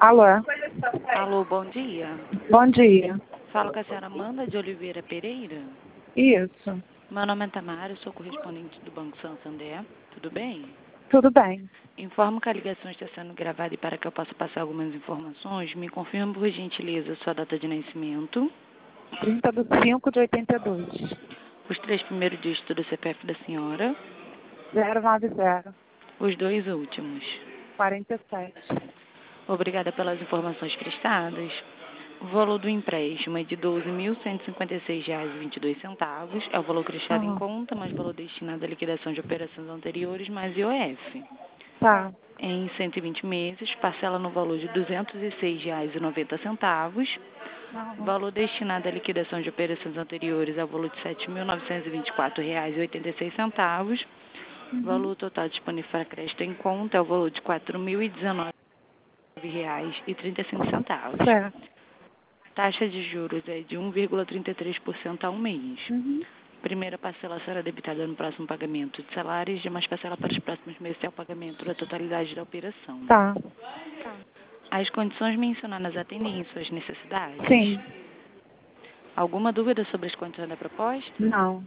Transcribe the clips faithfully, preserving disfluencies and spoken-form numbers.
Alô, Alô, bom dia. bom dia. Falo com a senhora Amanda de Oliveira Pereira. Isso, Meu nome é Tamara, eu sou correspondente do Banco Santander. Tudo bem? tudo bem. Informo que a ligação está sendo gravada e para que eu possa passar algumas informações, me confirme por gentileza sua data de nascimento, trinta de cinco de oitenta e dois. os três primeiros dígitos do C P F da senhora, zero nove zero, os dois últimos. quarenta e sete. Obrigada pelas informações prestadas. O valor do empréstimo é de doze mil cento e cinquenta e seis reais e vinte e dois centavos. É o valor cristado em Aham. conta, mais valor destinado à liquidação de operações anteriores, mais I O F. Tá. Em cento e vinte meses, parcela no valor de duzentos e seis reais e noventa centavos. Aham. Valor destinado à liquidação de operações anteriores é o valor de sete mil novecentos e vinte e quatro reais e oitenta e seis centavos. Uhum. Valor total disponível para crédito em conta é o valor de quatro mil e dezenove reais e trinta e cinco centavos. Certo. Taxa de juros é de um vírgula trinta e três por cento ao mês. Uhum. Primeira parcela será debitada no próximo pagamento de salários e demais parcela para os próximos meses é o pagamento da totalidade da operação. Tá. As condições mencionadas atendem suas necessidades? Sim. Alguma dúvida sobre as condições da proposta? Não.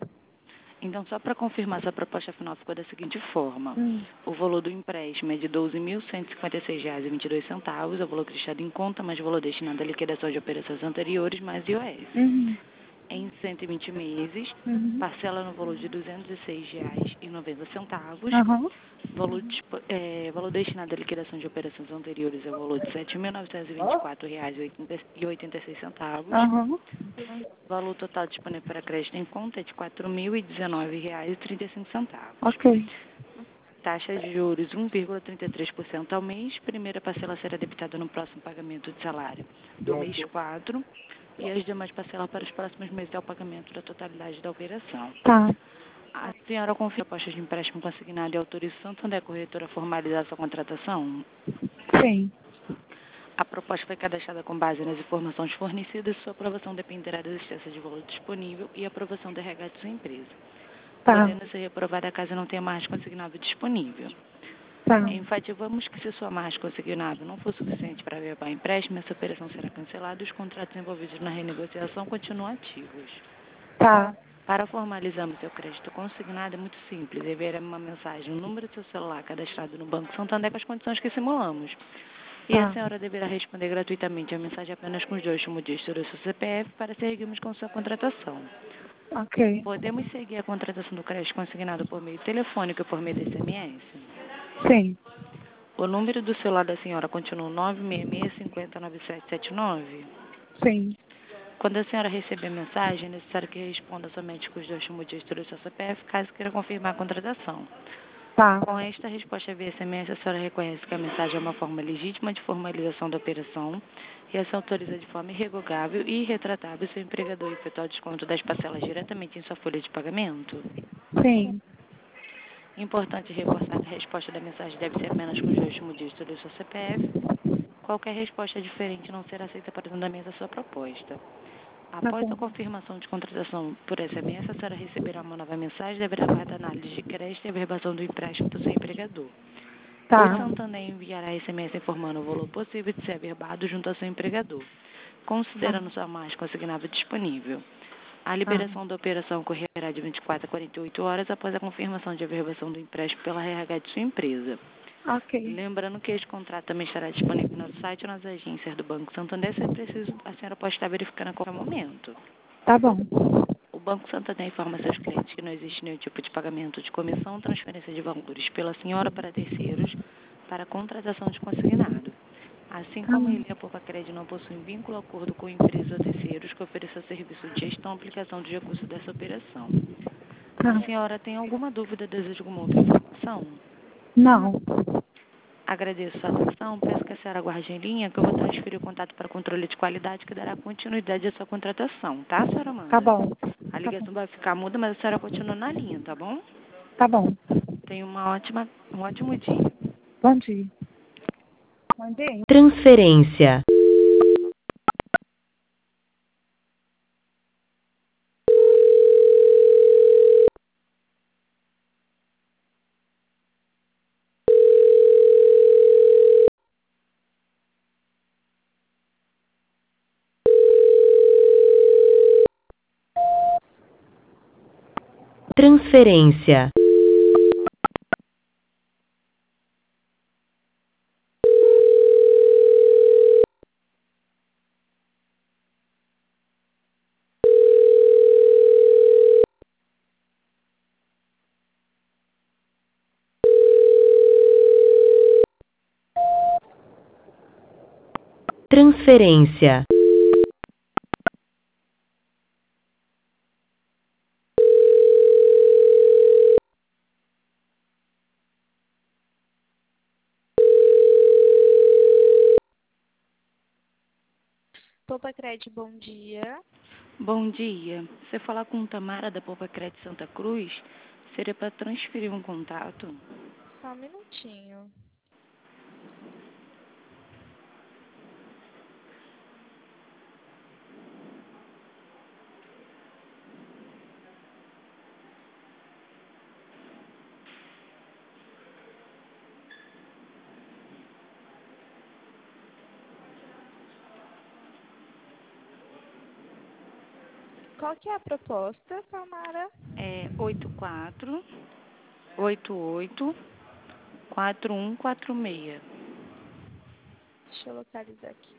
Então, só para confirmar, sua proposta final ficou da seguinte forma. Hum. O valor do empréstimo é de doze mil cento e cinquenta e seis reais e vinte e dois centavos, é o valor cristado em conta, mais o valor destinado à liquidação de operações anteriores, mais I O F. Uhum. Em cento e vinte meses, Uhum. parcela no valor de duzentos e seis reais e noventa centavos. Aham. Valor, dispo- é, valor destinado à liquidação de operações anteriores é o valor de sete mil novecentos e vinte e quatro reais e oitenta e seis centavos. Aham. Valor total disponível para crédito em conta é de quatro mil e dezenove reais e trinta e cinco centavos. Ok. Taxa de juros um vírgula trinta e três por cento ao mês. Primeira parcela será debitada no próximo pagamento de salário do mês quatro. E as demais parcelas para os próximos meses é o pagamento da totalidade da operação. Tá. A senhora confirma a proposta de empréstimo consignado e autoriza o Santander Corretora a formalizar sua contratação? Sim. A proposta foi cadastrada com base nas informações fornecidas e sua aprovação dependerá da existência de valor disponível e aprovação da R H de sua empresa, Tá. podendo ser reprovada caso não tenha margem consignável disponível. Tá. Enfatizamos que se sua margem consignável não for suficiente para averbar empréstimo, essa operação será cancelada e os contratos envolvidos na renegociação continuam ativos. Tá. Para formalizarmos seu crédito consignado é muito simples. Enviaremos uma mensagem no número do seu celular cadastrado no Banco Santander com as condições que simulamos. E a Tá. senhora deverá responder gratuitamente a mensagem apenas com os dois últimos dígitos do seu C P F para seguirmos com sua contratação. Ok. Podemos seguir a contratação do crédito consignado por meio telefônico e por meio de S M S? Sim. O número do celular da senhora continua nove seis seis, cinco zero nove sete sete nove? Sim. Quando a senhora receber a mensagem, é necessário que responda somente com os dois últimos dígitos do seu C P F, caso queira confirmar a contratação. Tá. Com esta resposta via S M S, a senhora reconhece que a mensagem é uma forma legítima de formalização da operação e essa autoriza de forma irrevogável e irretratável seu empregador efetuar o desconto das parcelas diretamente em sua folha de pagamento? Sim. Importante reforçar que a resposta da mensagem deve ser apenas com os dois últimos dígitos do seu C P F. Qualquer resposta diferente não será aceita para o andamento da sua proposta. Tá Após bom. a confirmação de contratação por S M S, a senhora receberá uma nova mensagem e deverá aguardar análise de crédito e averbação do empréstimo do seu empregador. Tá. O Santander enviará S M S informando o valor possível de ser averbado junto ao seu empregador, considerando sua margem consignável disponível. A liberação da operação ocorrerá de vinte e quatro a quarenta e oito horas após a confirmação de averbação do empréstimo pela R H de sua empresa. Ok. Lembrando que este contrato também estará disponível no site ou nas agências do Banco Santander, se preciso, a senhora pode estar verificando a qualquer momento. Tá bom. O Banco Santander informa seus clientes que não existe nenhum tipo de pagamento de comissão, transferência de valores pela senhora para terceiros para a contratação de consignado. Assim Tá como bom. ele e a Poupa-Crédito não possuem vínculo ou acordo com empresas ou terceiros que ofereçam serviço de gestão ou aplicação de recursos dessa operação. A Tá. senhora tem alguma dúvida, deseja alguma outra informação? Não. Agradeço a sua atenção, peço que a senhora aguarde em linha, que eu vou transferir o contato para controle de qualidade que dará continuidade à sua contratação, tá, senhora Amanda? Tá bom. A ligação vai ficar muda, mas a senhora continua na linha, tá bom? Tá bom. Tenha uma ótima, um ótimo dia. Bom dia. Bom dia. Transferência. Transferência. Transferência. Poupacred, bom dia. Bom dia. Você falar com Tamara da Poupacred Santa Cruz, seria para transferir um contato? Só um minutinho. Qual que é a proposta, Tamara? É oito quatro oito oito quatro um quatro seis. Deixa eu localizar aqui.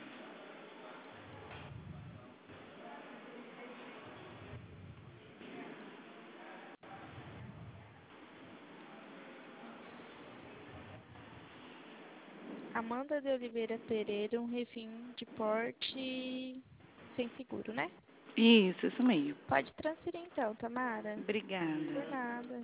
Amanda de Oliveira Pereira, um refém de porte sem seguro, né? Isso, isso mesmo. Pode transferir então, Tamara. Obrigada. Por nada.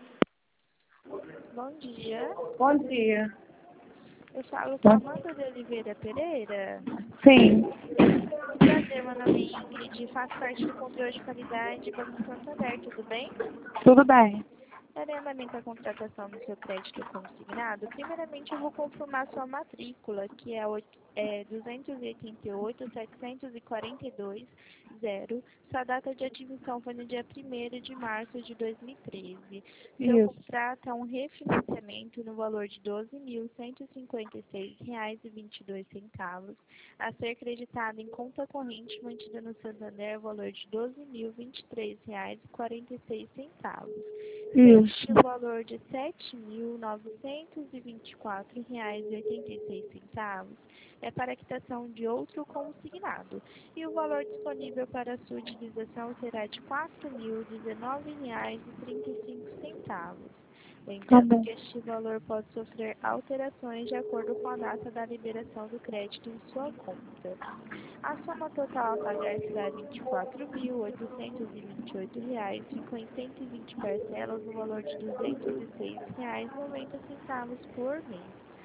Bom dia. Bom dia. Eu falo com a Amanda de Oliveira Pereira. Sim, Muito prazer, meu nome é Ingrid, faço parte do controle de qualidade Banco Santander, tudo bem? tudo bem. Darei andamento à contratação do seu crédito consignado. Primeiramente, eu vou confirmar sua matrícula, que é, oito- é duzentos e oitenta e oito, setecentos e quarenta e dois, zero. Sua data de admissão foi no dia primeiro de março de dois mil e treze. Seu Isso. contrato é um refinanciamento no valor de doze mil cento e cinquenta e seis reais e vinte e dois centavos, a ser creditado em conta corrente mantida no Santander, valor de doze mil vinte e três reais e quarenta e seis centavos. Isso. O valor de sete mil novecentos e vinte e quatro reais e oitenta e seis centavos é para a quitação de outro consignado, e o valor disponível para sua utilização será de quatro mil dezenove reais e trinta e cinco centavos. Tá Lembrando bom. que este valor pode sofrer alterações de acordo com a data da liberação do crédito em sua conta. A soma total a pagar será vinte e quatro mil oitocentos e vinte e oito reais, ficou em cento e vinte parcelas no valor de duzentos e seis reais e noventa centavos por mês.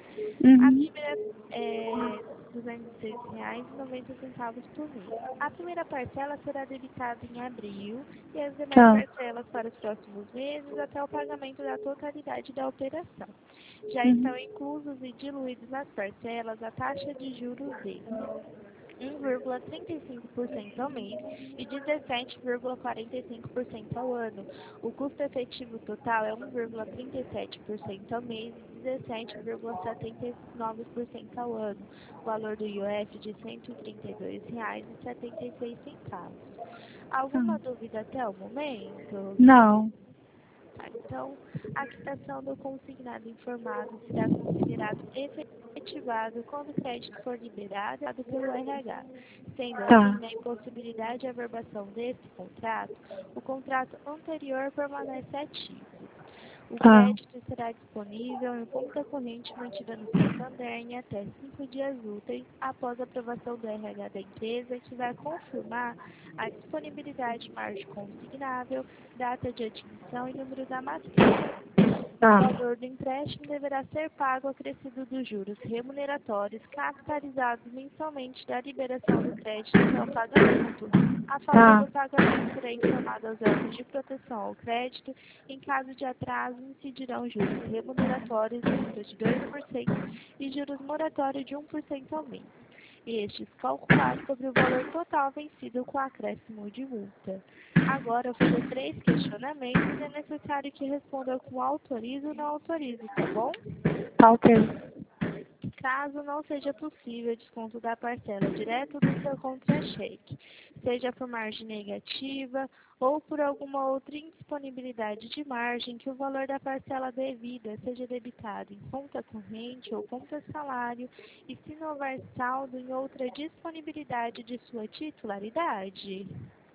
A Uhum. primeira é duzentos e seis reais e noventa centavos por mês. A primeira parcela será debitada em abril e as demais Tá. parcelas para os próximos meses até o pagamento da totalidade da operação. Já Uhum. estão inclusos e diluídos nas parcelas a taxa de juros de um vírgula trinta e cinco por cento ao mês e dezessete vírgula quarenta e cinco por cento ao ano. O custo efetivo total é um vírgula trinta e sete por cento ao mês e dezessete vírgula setenta e nove por cento ao ano. O valor do I O F de cento e trinta e dois reais e setenta e seis centavos. Alguma Tá. dúvida até o momento? Não. Tá, então, a quitação do consignado informado será considerado efetivado quando o crédito for liberado pelo R H. Sendo assim, Tá. na impossibilidade de averbação desse contrato, o contrato anterior permanece ativo. O Tá. crédito será disponível em conta corrente mantida no Santander em até cinco dias úteis após a aprovação do R H da empresa, que vai confirmar a disponibilidade de margem consignável, data de admissão e número da matrícula. O Tá. valor do empréstimo deverá ser pago acrescido dos juros remuneratórios capitalizados mensalmente da liberação do crédito até o pagamento. A falta Tá. do pagamento será informada aos órgãos de proteção ao crédito. Em caso de atraso, incidirão juros remuneratórios em multa de dois por cento e juros moratórios de um por cento ao mês. Estes calculados sobre o valor total vencido com acréscimo de multa. Agora eu vou fazer três questionamentos e é necessário que responda com autorizo ou não autorizo, tá bom? Tá ok. Caso não seja possível o desconto da parcela direto do seu contra-cheque, seja por margem negativa ou por alguma outra indisponibilidade de margem, que o valor da parcela devida seja debitado em conta corrente ou conta salário, e se não houver saldo em outra disponibilidade de sua titularidade.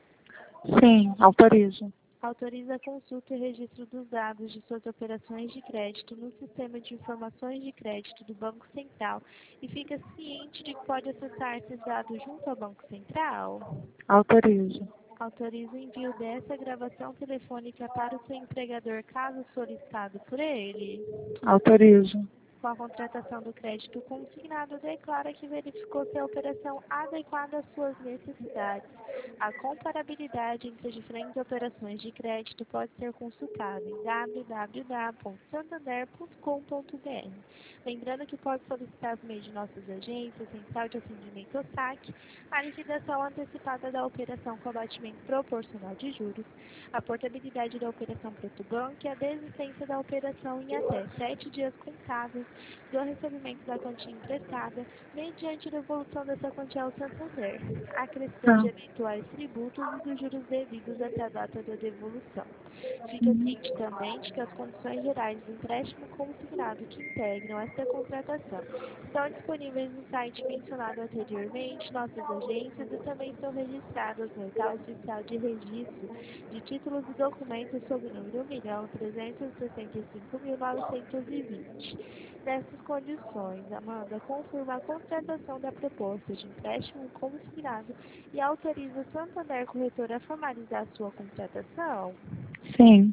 Sim, autorizo. Autoriza a consulta e registro dos dados de suas operações de crédito no Sistema de Informações de Crédito do Banco Central e fica ciente de que pode acessar esses dados junto ao Banco Central. Autorizo. Autoriza o envio dessa gravação telefônica para o seu empregador, caso solicitado por ele. Autorizo. Com a contratação do crédito consignado, declara que verificou se a operação adequada às suas necessidades. A comparabilidade entre as diferentes operações de crédito pode ser consultada em w w w ponto santander ponto com ponto b r. Lembrando que pode solicitar por meio de nossas agências, Central de Atendimento ou saque, a liquidação antecipada da operação com abatimento proporcional de juros, a portabilidade da operação Protobanco e a desistência da operação em até sete dias contáveis do recebimento da quantia emprestada, mediante devolução dessa quantia ao Santander, acrescido de eventuais tributos e dos juros devidos até a data da devolução. Fica ciente também de que as condições gerais do empréstimo consignado que integram esta contratação estão disponíveis no site mencionado anteriormente, nossas agências, e também estão registradas no Edital Oficial de Registro de Títulos e Documentos sob o número um milhão trezentos e sessenta e cinco mil novecentos e vinte. Nessas condições, Amanda confirma a contratação da proposta de empréstimo consignado e autoriza o Santander Corretora a formalizar sua contratação? Sim.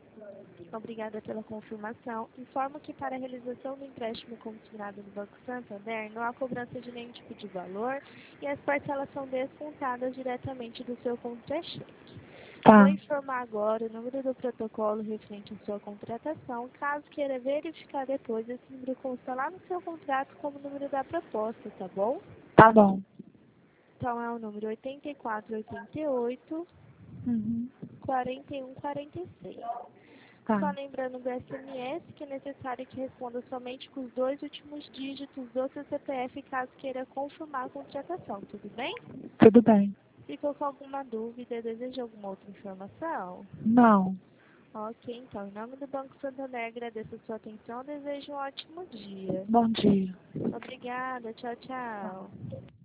Obrigada pela confirmação. Informo que para a realização do empréstimo consignado no Banco Santander não há cobrança de nenhum tipo de valor e as parcelas são descontadas diretamente do seu contra-cheque. Tá. Vou informar agora o número do protocolo referente à sua contratação. Caso queira verificar depois, esse número consta lá no seu contrato como número da proposta, tá bom? Tá bom. Então é o número oito quatro oito oito, Uhum. quarenta e um quarenta e seis. Tá. Só lembrando do S M S que é necessário que responda somente com os dois últimos dígitos do seu C P F, caso queira confirmar a contratação, tudo bem? Tudo bem. Ficou com alguma dúvida? Deseja alguma outra informação? Não. Ok, então, em nome do Banco Santander, agradeço a sua atenção, desejo um ótimo dia. Bom dia. Obrigada, tchau, tchau.